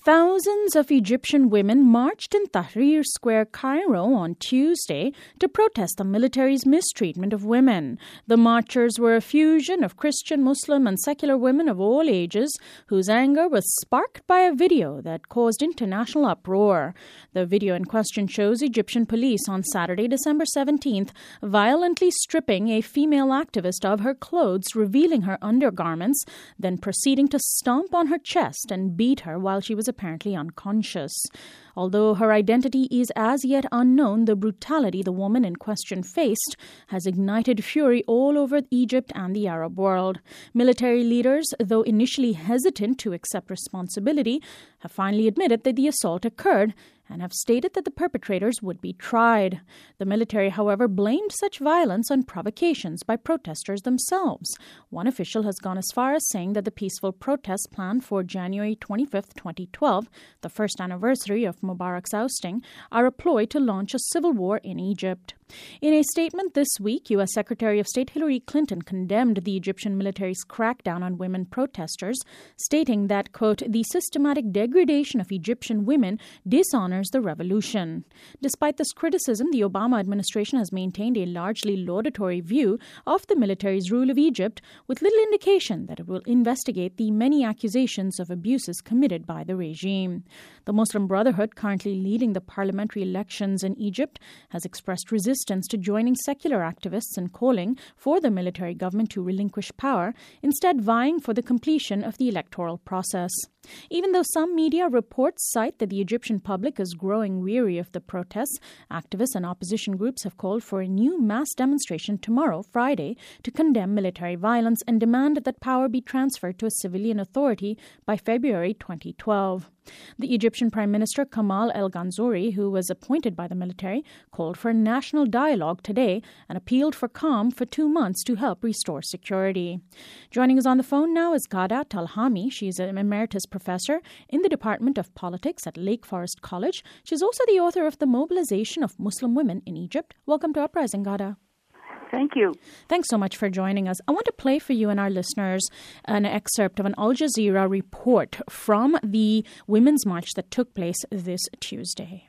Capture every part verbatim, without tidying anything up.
Thousands of Egyptian women marched in Tahrir Square, Cairo on Tuesday to protest the military's mistreatment of women. The marchers were a fusion of Christian, Muslim and secular women of all ages whose anger was sparked by a video that caused international uproar. The video in question shows Egyptian police on Saturday, December seventeenth, violently stripping a female activist of her clothes, revealing her undergarments, then proceeding to stomp on her chest and beat her while she was apparently unconscious. Although her identity is as yet unknown, the brutality the woman in question faced has ignited fury all over Egypt and the Arab world. Military leaders, though initially hesitant to accept responsibility, have finally admitted that the assault occurred and have stated that the perpetrators would be tried. The military, however, blamed such violence on provocations by protesters themselves. One official has gone as far as saying that the peaceful protests planned for January twenty-fifth, twenty twelve, the first anniversary of Mubarak's ousting, are a ploy to launch a civil war in Egypt. In a statement this week, U S Secretary of State Hillary Clinton condemned the Egyptian military's crackdown on women protesters, stating that, quote, the systematic degradation of Egyptian women dishonors the revolution. Despite this criticism, the Obama administration has maintained a largely laudatory view of the military's rule of Egypt, with little indication that it will investigate the many accusations of abuses committed by the regime. The Muslim Brotherhood, currently leading the parliamentary elections in Egypt, has expressed resistance to joining secular activists in calling for the military government to relinquish power, instead vying for the completion of the electoral process. Even though some media reports cite that the Egyptian public is growing weary of the protests, activists and opposition groups have called for a new mass demonstration tomorrow, Friday, to condemn military violence and demand that power be transferred to a civilian authority by February twenty twelve. The Egyptian Prime Minister Kamal El Ganzouri, who was appointed by the military, called for a national dialogue today and appealed for calm for two months to help restore security. Joining us on the phone now is Ghada Talhami. She is an emeritus professor in the Department of Politics at Lake Forest College. She's also the author of The Mobilization of Muslim Women in Egypt. Welcome to Uprising, Ghada. Thank you. Thanks so much for joining us. I want to play for you and our listeners an excerpt of an Al Jazeera report from the Women's March that took place this Tuesday.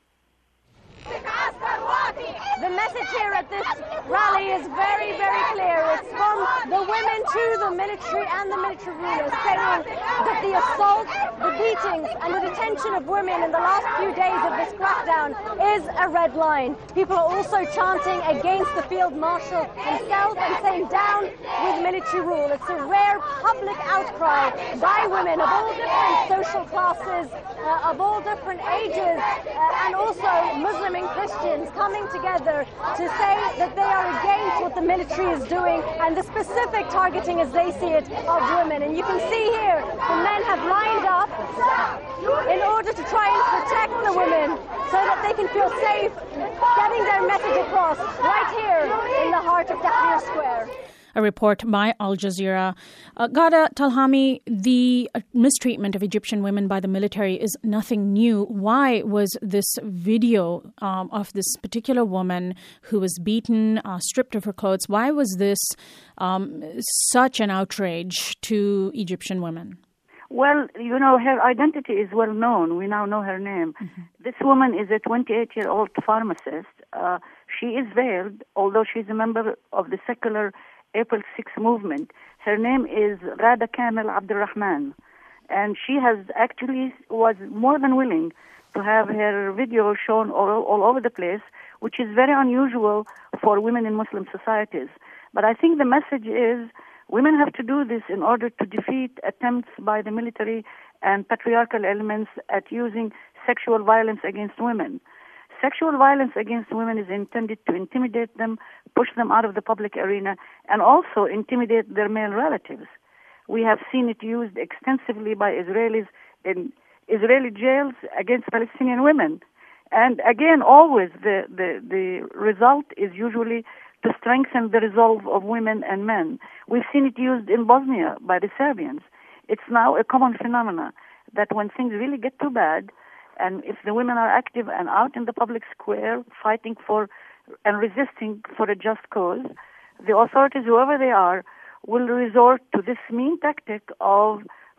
The message here at this rally is very, very clear. It's from the women to the military and the military rulers, saying that the assault, the beatings and the detention of women in the last few days of this crackdown is a red line. People are also chanting against the field marshal himself and saying down with military rule. It's a rare public outcry by women of all different social classes, uh, of all different ages, uh, and also Muslim and Christians coming together to say that they are against what the military is doing and the specific targeting, as they see it, of women. And you can see here the men have lined up in order to try and protect the women so that they can feel safe getting their message across right here in the heart of Tahrir Square. A report by Al Jazeera. Uh, Ghada Talhami, the mistreatment of Egyptian women by the military is nothing new. Why was this video um, of this particular woman who was beaten, uh, stripped of her clothes, why was this um, such an outrage to Egyptian women? Well, you know, her identity is well known. We now know her name. Mm-hmm. This woman is a twenty-eight-year-old pharmacist. Uh, she is veiled, although she's a member of the secular April sixth movement. Her name is Ghada Kamel Abdurrahman, and she has actually was more than willing to have her video shown all, all over the place, which is very unusual for women in Muslim societies. But I think the message is women have to do this in order to defeat attempts by the military and patriarchal elements at using sexual violence against women. Sexual violence against women is intended to intimidate them, push them out of the public arena, and also intimidate their male relatives. We have seen it used extensively by Israelis in Israeli jails against Palestinian women. And again, always the, the, the result is usually to strengthen the resolve of women and men. We've seen it used in Bosnia by the Serbians. It's now a common phenomenon that when things really get too bad, and if the women are active and out in the public square fighting for and resisting for a just cause, the authorities, whoever they are, will resort to this mean tactic of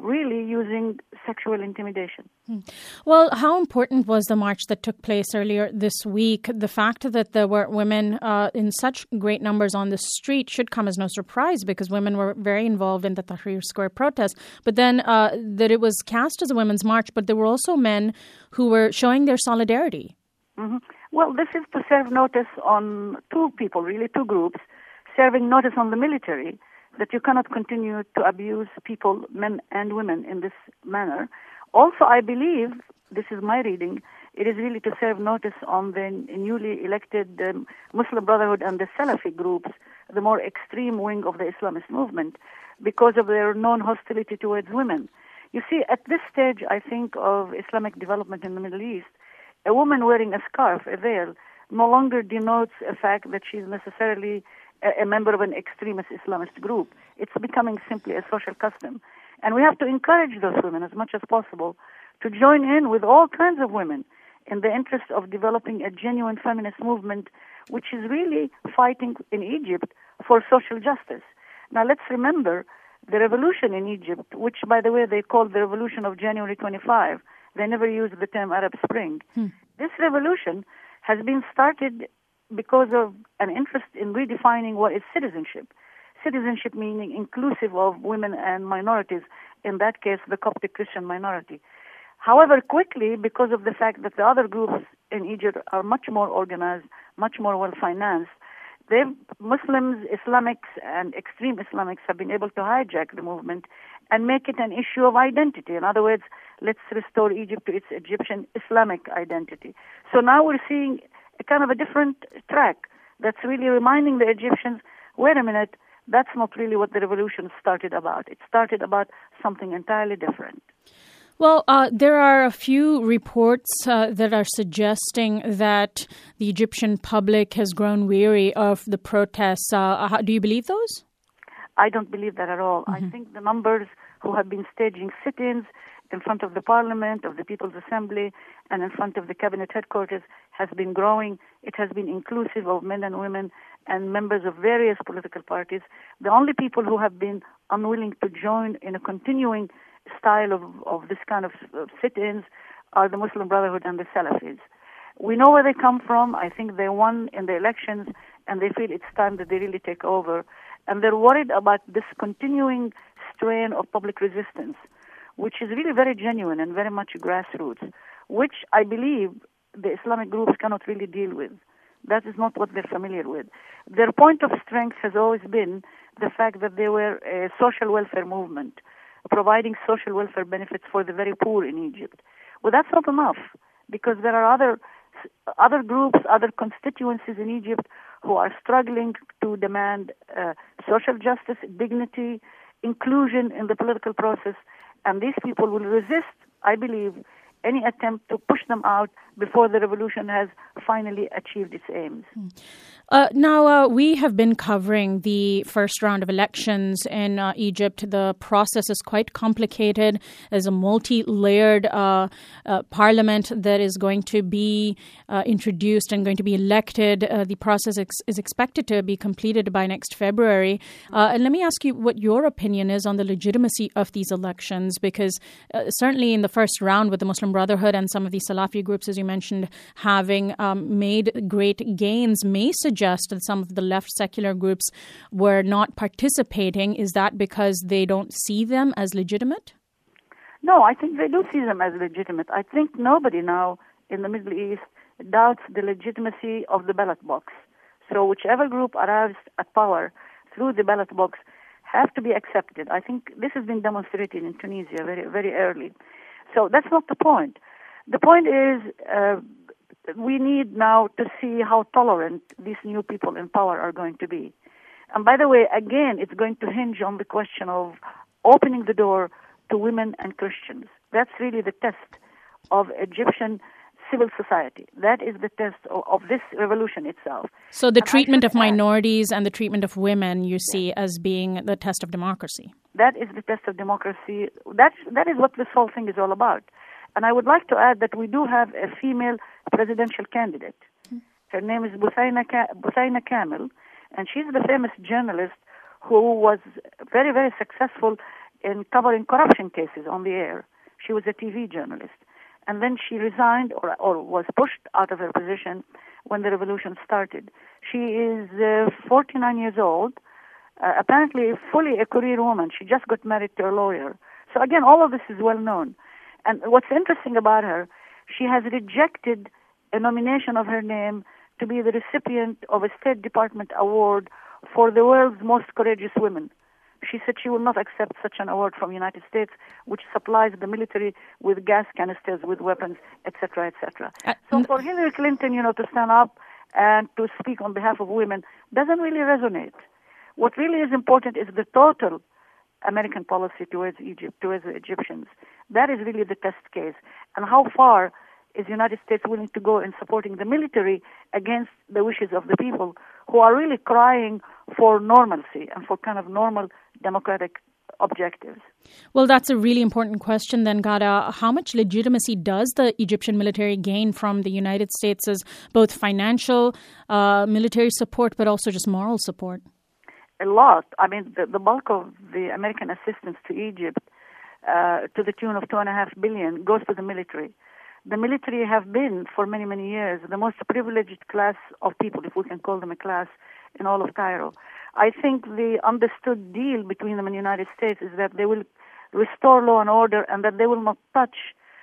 really using sexual intimidation. Well, how important was the march that took place earlier this week? The fact that there were women uh, in such great numbers on the street should come as no surprise because women were very involved in the Tahrir Square protest. But then uh, that it was cast as a women's march, but there were also men who were showing their solidarity. Mm-hmm. Well, this is to serve notice on two people, really two groups, serving notice on the military that you cannot continue to abuse people, men and women, in this manner. Also, I believe, this is my reading, it is really to serve notice on the newly elected um, Muslim Brotherhood and the Salafi groups, the more extreme wing of the Islamist movement, because of their known hostility towards women. You see, at this stage, I think, of Islamic development in the Middle East, a woman wearing a scarf, a veil, no longer denotes a fact that she is necessarily a member of an extremist Islamist group. It's becoming simply a social custom. And we have to encourage those women as much as possible to join in with all kinds of women in the interest of developing a genuine feminist movement, which is really fighting in Egypt for social justice. Now let's remember the revolution in Egypt, which, by the way, they called the revolution of January twenty-fifth. They never used the term Arab Spring. Hmm. This revolution has been started because of an interest in redefining what is citizenship. Citizenship meaning inclusive of women and minorities, in that case, the Coptic Christian minority. However, quickly, because of the fact that the other groups in Egypt are much more organized, much more well-financed, they, Muslims, Islamics, and extreme Islamics have been able to hijack the movement and make it an issue of identity. In other words, let's restore Egypt to its Egyptian Islamic identity. So now we're seeing a kind of a different track that's really reminding the Egyptians, wait a minute, that's not really what the revolution started about. It started about something entirely different. Well, uh, there are a few reports uh, that are suggesting that the Egyptian public has grown weary of the protests. Uh, how, do you believe those? I don't believe that at all. Mm-hmm. I think the numbers who have been staging sit-ins in front of the Parliament, of the People's Assembly, and in front of the Cabinet headquarters has been growing. It has been inclusive of men and women and members of various political parties. The only people who have been unwilling to join in a continuing style of, of this kind of sit-ins are the Muslim Brotherhood and the Salafis. We know where they come from. I think they won in the elections, and they feel it's time that they really take over. And they're worried about this continuing strain of public resistance, which is really very genuine and very much grassroots, which I believe the Islamic groups cannot really deal with. That is not what they're familiar with. Their point of strength has always been the fact that they were a social welfare movement, providing social welfare benefits for the very poor in Egypt. Well, that's not enough, because there are other other groups, other constituencies in Egypt who are struggling to demand uh, social justice, dignity, inclusion in the political process, and these people will resist, I believe, any attempt to push them out before the revolution has finally achieved its aims. Uh, now, uh, we have been covering the first round of elections in uh, Egypt. The process is quite complicated. There's a multi-layered uh, uh, parliament that is going to be uh, introduced and going to be elected. Uh, the process ex- is expected to be completed by next February. Uh, and let me ask you what your opinion is on the legitimacy of these elections, because uh, certainly in the first round with the Muslim Brotherhood and some of the Salafi groups, as you mentioned, having um, made great gains, may suggest that some of the left secular groups were not participating. Is that because they don't see them as legitimate? No, I think they do see them as legitimate. I think nobody now in the Middle East doubts the legitimacy of the ballot box. So whichever group arrives at power through the ballot box have to be accepted. I think this has been demonstrated in Tunisia very, very early. So that's not the point. The point is uh, we need now to see how tolerant these new people in power are going to be. And by the way, again, it's going to hinge on the question of opening the door to women and Christians. That's really the test of Egyptian civil society. That is the test of, of this revolution itself. So the and treatment of add, minorities and the treatment of women you see yeah. as being the test of democracy. That is the test of democracy. That's, that is what this whole thing is all about. And I would like to add that we do have a female presidential candidate. Mm-hmm. Her name is Buthayna, Ka- Buthayna Kamel, and she's the famous journalist who was very, very successful in covering corruption cases on the air. She was a T V journalist. And then she resigned or, or was pushed out of her position when the revolution started. She is uh, forty-nine years old, uh, apparently fully a career woman. She just got married to a lawyer. So again, all of this is well known. And what's interesting about her, she has rejected a nomination of her name to be the recipient of a State Department award for the world's most courageous women. She said she will not accept such an award from the United States, which supplies the military with gas canisters, with weapons, et cetera, et cetera. Uh, so for Hillary Clinton, you know, to stand up and to speak on behalf of women doesn't really resonate. What really is important is the total American policy towards Egypt, towards the Egyptians. That is really the test case. And how far is the United States willing to go in supporting the military against the wishes of the people who are really crying for normalcy and for kind of normal democratic objectives? Well, that's a really important question then, Ghada. How much legitimacy does the Egyptian military gain from the United States as both financial, uh, military support, but also just moral support? A lot. I mean, the, the bulk of the American assistance to Egypt, uh, to the tune of two and a half billion, goes to the military. The military have been, for many, many years, the most privileged class of people, if we can call them a class, in all of Cairo. I think the understood deal between them and the United States is that they will restore law and order and that they will not touch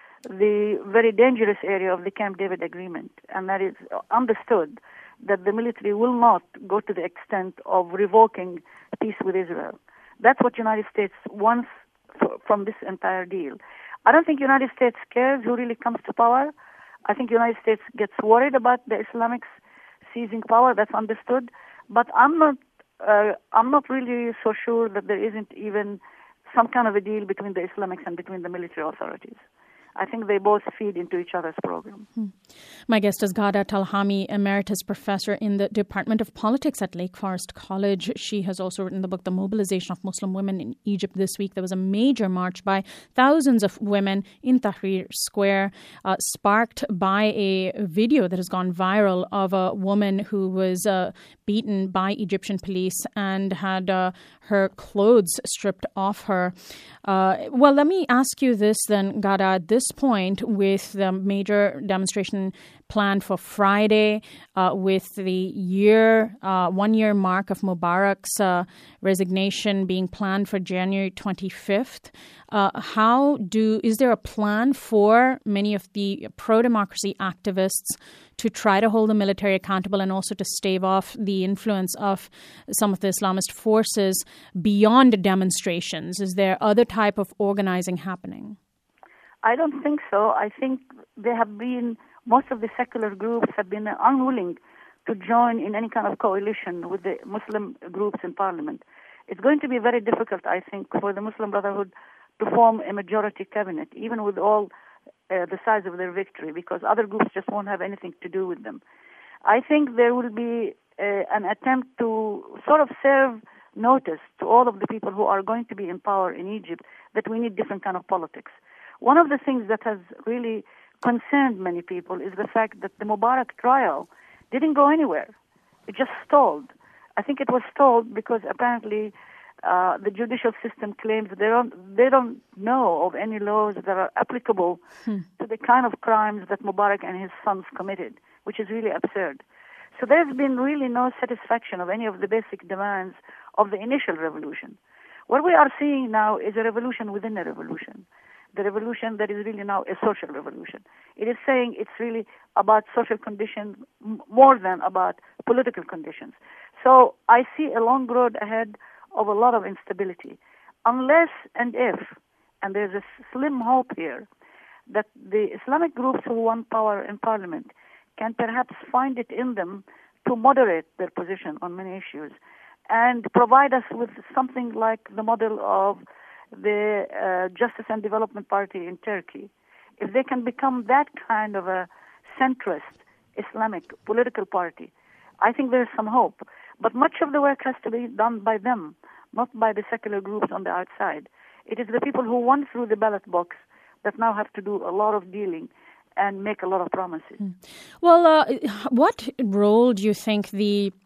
the very dangerous area of the Camp David Agreement. And that is understood that the military will not go to the extent of revoking peace with Israel. That's what the United States wants f- from this entire deal. I don't think the United States cares who really comes to power. I think the United States gets worried about the Islamics seizing power. That's understood. But I'm not uh, I'm not really so sure that there isn't even some kind of a deal between the Islamics and between the military authorities. I think they both feed into each other's program. Hmm. My guest is Ghada Talhami, Emeritus Professor in the Department of Politics at Lake Forest College. She has also written the book, The Mobilization of Muslim Women in Egypt. This week, there was a major march by thousands of women in Tahrir Square, uh, sparked by a video that has gone viral of a woman who was uh, beaten by Egyptian police and had uh, her clothes stripped off her. Uh, well, let me ask you this then, Ghada. At this point, with the major demonstration planned for Friday, uh, with the year, uh, one-year mark of Mubarak's uh, resignation being planned for January twenty-fifth, uh, how do is there a plan for many of the pro-democracy activists to try to hold the military accountable and also to stave off the influence of some of the Islamist forces beyond demonstrations? Is there other type of organizing happening? I don't think so. I think there have been, most of the secular groups have been unwilling to join in any kind of coalition with the Muslim groups in parliament. It's going to be very difficult, I think, for the Muslim Brotherhood to form a majority cabinet, even with all uh, the size of their victory, because other groups just won't have anything to do with them. I think there will be uh, an attempt to sort of serve notice to all of the people who are going to be in power in Egypt that we need different kind of politics. One of the things that has really concerned many people is the fact that the Mubarak trial didn't go anywhere. It just stalled. I think it was stalled because apparently uh, the judicial system claims they don't they don't know of any laws that are applicable hmm. to the kind of crimes that Mubarak and his sons committed, which is really absurd. So there's been really no satisfaction of any of the basic demands of the initial revolution. What we are seeing now is a revolution within a revolution. The revolution that is really now a social revolution. It is saying it's really about social conditions m- more than about political conditions. So I see a long road ahead of a lot of instability. Unless and if, and there's a slim hope here, that the Islamic groups who want power in parliament can perhaps find it in them to moderate their position on many issues and provide us with something like the model of the uh, Justice and Development Party in Turkey. If they can become that kind of a centrist Islamic political party, I think there's some hope. But much of the work has to be done by them, not by the secular groups on the outside. It is the people who went through the ballot box that now have to do a lot of dealing and make a lot of promises. Well, uh, what role do you think the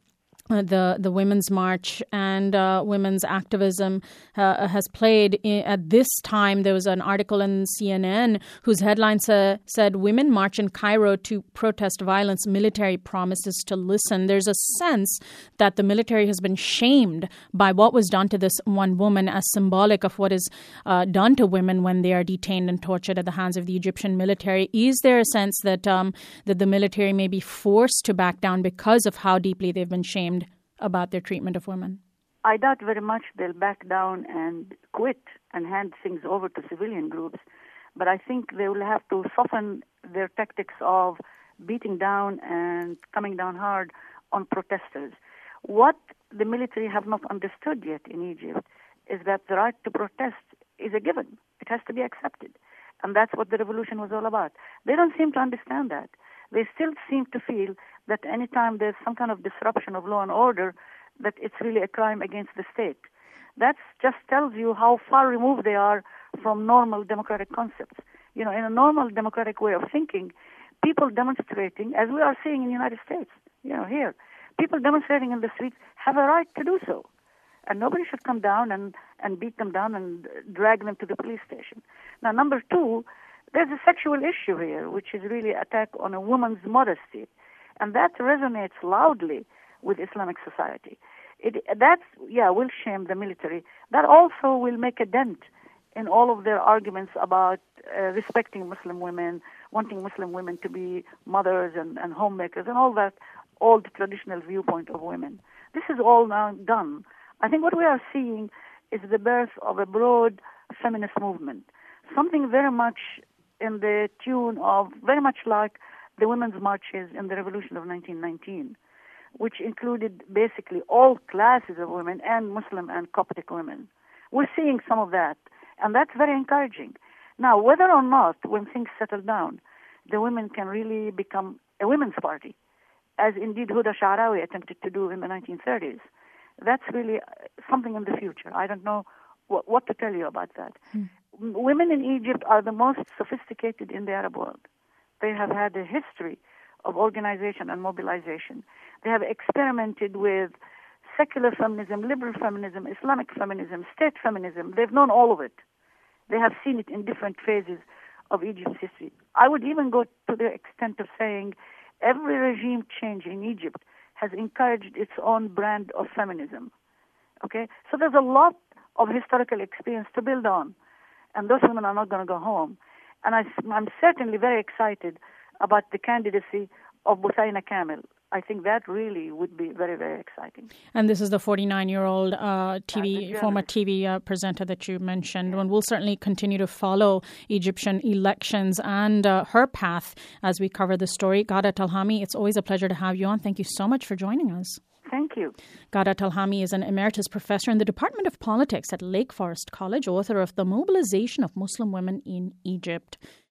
Uh, the the Women's March and uh, women's activism uh, has played. In, at this time, there was an article in C N N whose headline sa- said, "Women march in Cairo to protest violence. Military promises to listen." There's a sense that the military has been shamed by what was done to this one woman as symbolic of what is uh, done to women when they are detained and tortured at the hands of the Egyptian military. Is there a sense that um, that the military may be forced to back down because of how deeply they've been shamed about their treatment of women? I doubt very much they'll back down and quit and hand things over to civilian groups, but I think they will have to soften their tactics of beating down and coming down hard on protesters. What the military have not understood yet in Egypt is that the right to protest is a given. It has to be accepted. And that's what the revolution was all about. They don't seem to understand that. They still seem to feel that anytime there's some kind of disruption of law and order, that it's really a crime against the state. That just tells you how far removed they are from normal democratic concepts. You know, in a normal democratic way of thinking, people demonstrating, as we are seeing in the United States, you know, here, people demonstrating in the streets have a right to do so. And nobody should come down and, and beat them down and drag them to the police station. Now, number two, there's a sexual issue here, which is really an attack on a woman's modesty. And that resonates loudly with Islamic society. It, that, yeah, will shame the military. That also will make a dent in all of their arguments about uh, respecting Muslim women, wanting Muslim women to be mothers and, and homemakers, and all that old traditional viewpoint of women. This is all now done. I think what we are seeing is the birth of a broad feminist movement, something very much in the tune of, very much like the women's marches in the revolution of nineteen nineteen, which included basically all classes of women and Muslim and Coptic women. We're seeing some of that, and that's very encouraging. Now, whether or not, when things settle down, the women can really become a women's party, as indeed Huda Sha'rawi attempted to do in the nineteen thirties, that's really something in the future. I don't know what, what to tell you about that. Hmm. Women in Egypt are the most sophisticated in the Arab world. They have had a history of organization and mobilization. They have experimented with secular feminism, liberal feminism, Islamic feminism, state feminism. They've known all of it. They have seen it in different phases of Egypt's history. I would even go to the extent of saying every regime change in Egypt has encouraged its own brand of feminism. Okay? So there's a lot of historical experience to build on, and those women are not going to go home. And I, I'm certainly very excited about the candidacy of Buthayna Kamel. I think that really would be very, very exciting. And this is the forty-nine-year-old uh, T V, former T V uh, presenter that you mentioned. And we'll certainly continue to follow Egyptian elections and uh, her path as we cover the story. Ghada Talhami, it's always a pleasure to have you on. Thank you so much for joining us. Thank you. Ghada Talhami is an emeritus professor in the Department of Politics at Lake Forest College, author of The Mobilization of Muslim Women in Egypt.